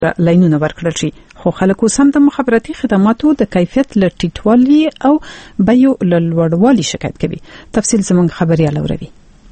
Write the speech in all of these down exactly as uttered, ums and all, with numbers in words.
لاینونه ورکړل شي، خو خلکو سم د مخابراتي خدماتو د کیفیت ل ټیټوالي او بیو ل لوړوالي شکایت کوي. تفصیل زموږ خبريال اوروي.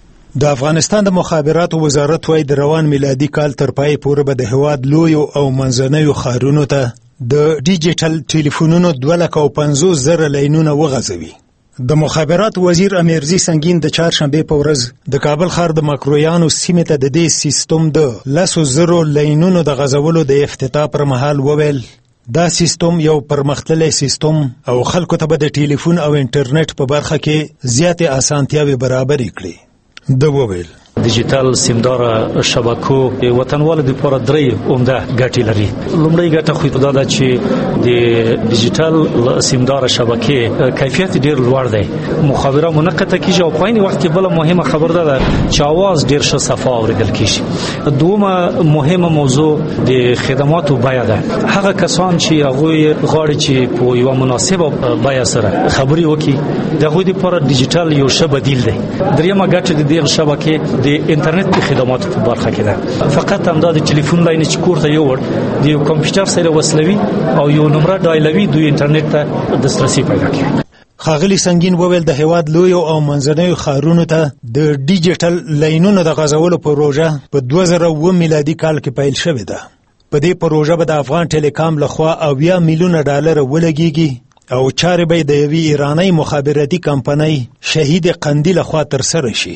د افغانستان د مخابراتو وزارت وايي د روان میلادي کال تر پای پورې به د هواد لوی او منځنیو ښارونو ته د ډیجیټل ټلیفونونو دوه لکه او پنځوس زره لاینونه وغځوي. د مخابراتو وزیر امیرزي سنگین د چهارشنبه په ورځ د کابل ښار د مکرویانو سیمې ته د دې سیستم د لسو زرو لاینونو د غځولو د افتتاح پر مهال وویل دا سیستم یو پرمختللی سیستم او خلکو ته به د ټلیفون او انټرنیټ په برخه کې زیاتې اسانتیاوې برابرې کړي. د وویل ډیجیټل سیمدار شبکو وطنوالو لپاره درې عمده ګټې لري. لومړی ګټه خو دا ده چې د ډیجیټل سیمدار شبکې کیفیت ډیر لوړ دی، مخابره منقطه کیږي او په عین وخت کې بل مهمه خبر ده چې आवाज ډیر ښه صفا اوریدل کیږي. دومره مهمه موضوع د خدماتو بیه ده. هغه کسان چې هغه غواړي چې په یو مناسبه بیه سره خبري وکړي دغه لپاره ډیجیټل یو ښه بدیل دی. دریمه ګټه د دې شبکې د انټرنیټ په خدماتو په برخه کې ده. فقط همدا د ټلیفون لاین چې کور ته یو ور د یو کمپیوټر سره وصلوي او یو نمبر ډایلوي دوی انټرنیټ ته دسترسي پیدا کوي. ښاغلي سنگین وویل د هیواد لوی او منځنیو ښارونو ته د ډیجیټل لاینونو د غځولو پروژه په دوه زره اووه میلادي کال کې پیل شوې ده. په دې پروژه به د افغان ټیلیکام لخوا اویا میلیونه ډالر ولګیږي او چارې به د یوې ایراني مخابراتي کمپنۍ شهید قندیل لخوا ترسره شي.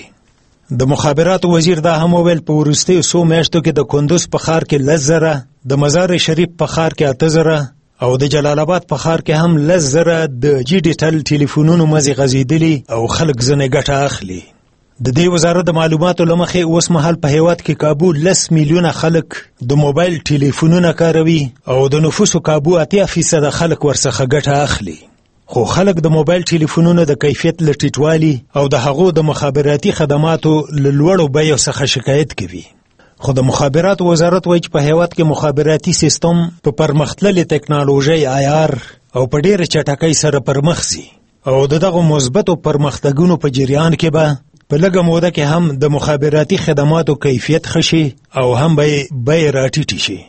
د مخابراتو وزیر دا هم وویل په وروستیو څو میاشتو کې د کندوز په ښار کې لس زره، د مزار شریف په ښار کې اته زره او د جلال آباد په ښار کې هم لس زره د ډیجیټل ټلیفونونو مزې غځېدلي او خلک ځنې ګټه اخلي. د دې وزارت د معلوماتو له مخې اوس مهال په هیواد کې کابو لس میلیونه خلک د موبایل ټلیفونونه کاروي او د نفوسو کابو اتیا فیصده خلک ورڅخه ګټه اخلي. خو خلک د موبایل ټلیفونونو د کیفیت له ټیټوالي او د هغو د مخابراتي خدماتو له لوړو بیو څخه شکایت کوي. خو د مخابراتو وزارت وایي چې په هیواد کې مخابراتي سیستم په پرمختللې ټکنالوژۍ عیار او په ډېره چټکۍ سره پرمخ ځي او د دغو مثبتو پرمختګونو په جریان کې به په لږه موده کې هم د مخابراتي خدماتو کیفیت ښه شي او هم به یې بیې راټیټې شي.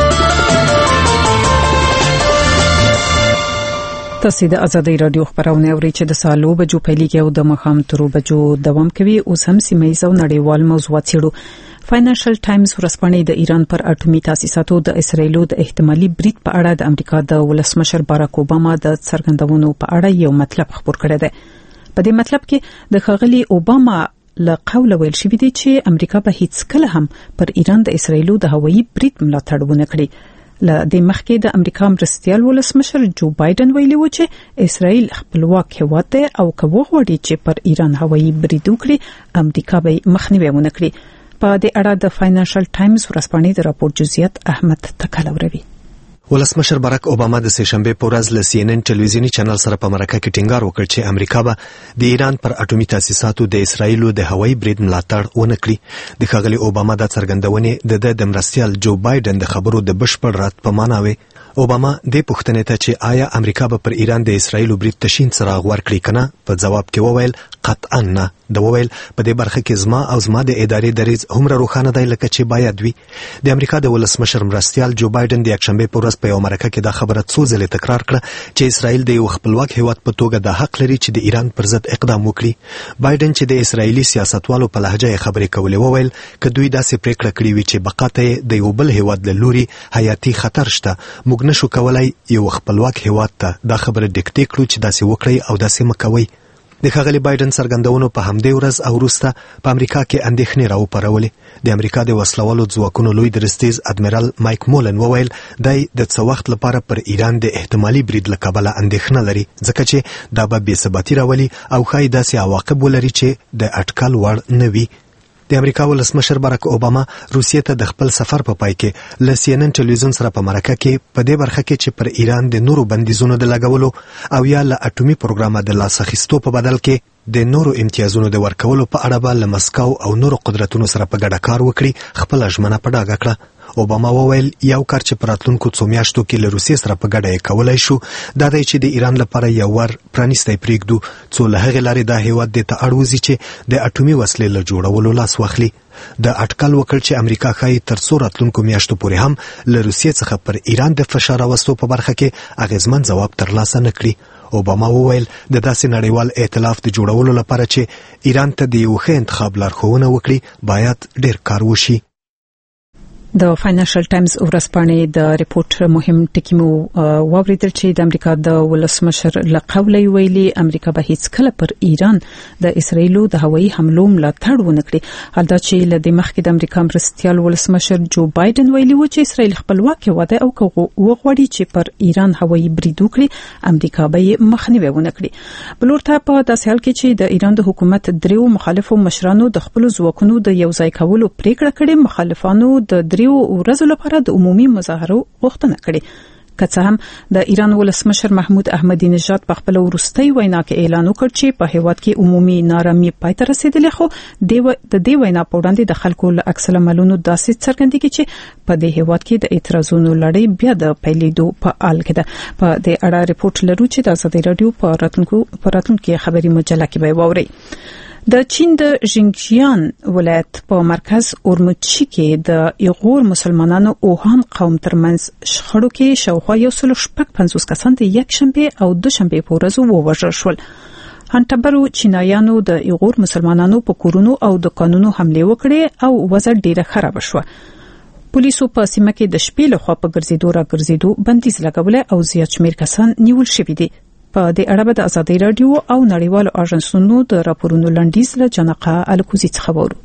تاسو د ازادي رادیو خبرونه اورئ چې د سالو بجو پیلېږي او د مخام ترو بجو دوام کوي. اوس هم سیمه ییز او نړیوال موضوعات څېړو. فاینانشل ټایمز ورځپاڼې د ایران پر اټومي تاسیساتو د اسرایلو د احتمالي برید په اړه د امریکا د ولسمشر باراک اوباما د څرګندونو په اړه یو مطلب خبر کړی دی. په دې مطلب کې د ښاغلي اوباما له قوله ویل شوی دی چې امریکا به هیڅ کله هم پر ایران د اسرایلو د هوایي برید ملاتړ ونه کړي. له دې مخکې د امریکا مرستیال ولسمشر جو بایدن ویلي و چې اسرائیل خپلواک هیواد دی او که وغواړي چې پر ایران هوایي برید وکړي امریکا به مخنیوي ونه کړي. په دې اړه د فاینانشل ټایمز ورځپاڼې د راپور جزئیات احمد تکل اوروي. ولسمشر باراک اوباما د سهشنبه په ورځ له سی ان ان ټلویزیونی چینل سره په مرکه کې ټینګار وکړ چې امریکا به د ایران پر اټومي تاسیساتو د اسرایلو د هوایي برید ملاتړ ونه کړي. د ښاغلي اوباما د څرګندونې د د مرستیال جو بایدن د خبرو د بشپړ رد په معنا وي. اوباما د پوښتنې ته چې آیا امریکا به پر ایران د اسرایلو برید تشین څراغ ورکړي کنه په جواب کې وویل قطعا نه. د وویل په دې برخه کې زما او زما د ادارې دریځ هومره روښانه دی لکه چې باید وي. د امریکا د ولسمشر مرستیال جو بایدن د یکشنبه په ورځ په یو مرکه کې دا خبره څو ځله تکرار کړه چې اسرائیل د یو خپلواک هیواد په توګه د حق لري چې د ایران پر ضد اقدام وکړي. بایدن چې د اسرایلی سیاستوالو په لهجه خبرې کولې وویل که دوی داسې پریکړه کړې وي چې بقا ته د یو بل هیواد له لوري حیاتي خطر شته موږ نشو کولای یو خپلواک هیواد ته دا خبره ډیکټې کړو چې داسې وکړي او داسې مکوي. د ښاغلي بایدن څرګندونو په همدې ورځ او وروسته په امریکا کې اندېښنې راوپارولې. د امریکا د وسلوالو ځواکونو لوی درستیز ادمیرال مایک مولن وویل دی د څه وخت لپاره پر ایران د احتمالي برید له کبله اندېښنه لري ځکه چې دا به بې ثباتي راولي او ښایي داسې عواقب ولري چې د اټکل وړ نه وي. د امریکا ولسمشر باراک اوباما روسیې ته د خپل سفر په پای کې له سی ان ان ټلویزیون سره په مرکه کې په دې برخه کې چې پر ایران د نورو بندیزونو د لګولو او یا له اټومي پروګرامه د لاس اخیستو په بدل کې د نورو امتیازونو د ورکولو په اړه به له مسکو او نورو قدرتونو سره په ګډه کار وکړي، خپل ژمنه په ډاګه کړه. اوباما وویل یو کار چې په راتلونکو څو میاشتو کې له روسیې سره په ګډه یې کولی شو دا دی چې د ایران لپاره یو ور پرانیستی پرېږدو څو له هغې لارې دا هیواد دې ته اړ وځي چې د اټومي وسلې له جوړولو لاس واخلي. د اټکل وکړ چې امریکا ښایي تر څو راتلونکو میاشتو پورې هم له روسیې څخه پر ایران د فشار راوستو په برخه کې اغیزمن ځواب ترلاسه نه کړي. اوباما وویل د داسې نړیوال ائتلاف د جوړولو لپاره چې ایران ته د یو ښه انتخاب لارښوونه وکړي باید ډېر کار وشي. د فاینانشل ټایمز ورځپاڼې د ریپورت مهم ټکی مو واوریدل چې د امریکا د ولسمشر لقولی ویلي امریکا به هیڅ کله پر ایران د اسرایلو د هوایي حملو ملاتړ ونه کړي. حالدا چې له دې مخکې د امریکا مرستیال ولسمشر جو بایدن ویلي و چې اسرایل خپلواک واده او وغواړي چې پر ایران هوایي برید وکړي امریکا به یې مخنیوي ونه کړي. بل ورته په داسې حال کې چې د ایران د حکومت دریو مخالفو مشرانو د خپل ځواکونو د یوځای کولو پریکړه کړې، مخالفانو د دریو ورځو لپاره د عمومي مظاهرو غوښتنه کړې. که څه هم د ایران ولسمشر محمود احمدی نژاد په خپل وروستۍ وینا کې اعلان وکړ چې په هیواد کې عمومي نارامي پای ته رسیدلې، خو د دې وینا په وړاندې د خلکو له عکس العملونو داسې څرګندېږي چې په دې هیواد کې د اعتراضونو لړۍ بیا د پیلېدو په حال کې ده. په دې اړه ریپورت لرو چې د ازادي راډیو په راتلونکو په راتلونکو خبري مجله کې به واوري. د چین د ژینجیان ولایت په مرکز اورمچی کې د ایغور مسلمانانو اوهان قوم ترمنځ شخړو کې شاوخوا یو سل شپږ پنځوس کسان د یک شنبه او دو شنبه په ورځو ووژل شول. هانټبرو چینایانو د ایغور مسلمانانو په کورونو او دکانونو حمله وکړه او وضع ډیره خراب شوه. پولیسو په سیمه کې د شپې لخوا په ګرځېدو را ګرځېدو بندیز لګولې او زیات شمېر کسان نیول شوي دي. په دې اړه به د ازادي راډیو او نړیوالو اژانسونو د راپورونو لنډیز له جنقه الکوزي څخه وورو.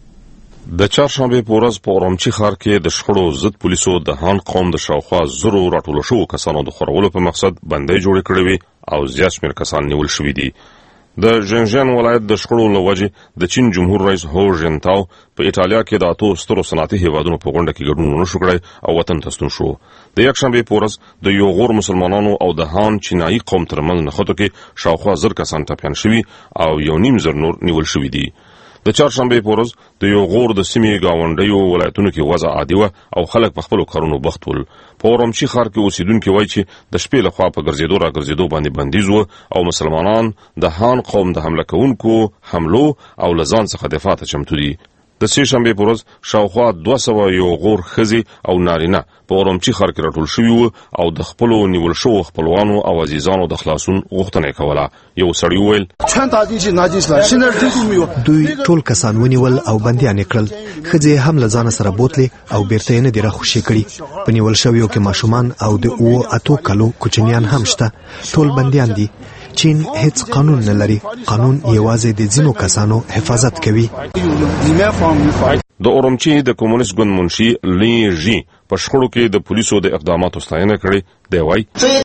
د چهارشنبه په ورځ په اورمچی ښار کې د شخړو ضد پولیسو د هان قوم د شاوخوا زرو راټول شوو کسانو د خورولو په مقصد بندۍ جوړ کړې وي او زیات شمېر کسان نیول شوي دي. د ژینجیان ولایت د شخړو له وجې د چین جمهور رئیس هو جنتاو په ایټالیا کې د اتو سترو صنعتي هیوادونو په غونډه کې ګډون ونه شو کړی او وطن ته ستون شو. د یکشنبه په ورځ د یوغور مسلمانانو او د هان چینایي قوم ترمنځ نښتو کې شاوخوا زر کسان ټپیان شوي او یو نیم زر نور نیول شوي دي. د چهارشنبه په ورځ د یوغور د سیمې گاونډیو ولایتونو کې وضع عادي و او خلک په خپلو کارونو بوخت ول. په اورمچی ښار کې اوسیدونکي وایي چې د شپې لخوا په ګرځېدو را ګرځېدو باندې بندیز و او مسلمانان د هان قوم د حمله کوونکو حملو او له ځان څخه دفاع ته چمتو دي. د سې شنبه په ورځ شاوخوا دوه سوه یوغور ښځې او نارینه په اورمچی ښار کې راټول شوي وو او د خپلو نیول شوو خپلوانو او عزیزانو د خلاصون غوښتنه یې کوله. یو سړي وویل دوی ټول کسان ونیول او بندیان یې کړل، ښځې هم له ځانه سره بوتلې او بیرته یې نه دي راخوشي کړي. په نیول شویو کې ماشومان او د اوو اتو کلو کوچنیان هم شته، ټول بندیان دي. چین هیڅ قانون نه لري، قانون یوازې د ځینو کسانو حفاظت کوي. د اورمچی د کمونیست ګوند منشي لی جی په شخړو کې د پولیسو د اقداماتو ستاینه کړې دی. وایي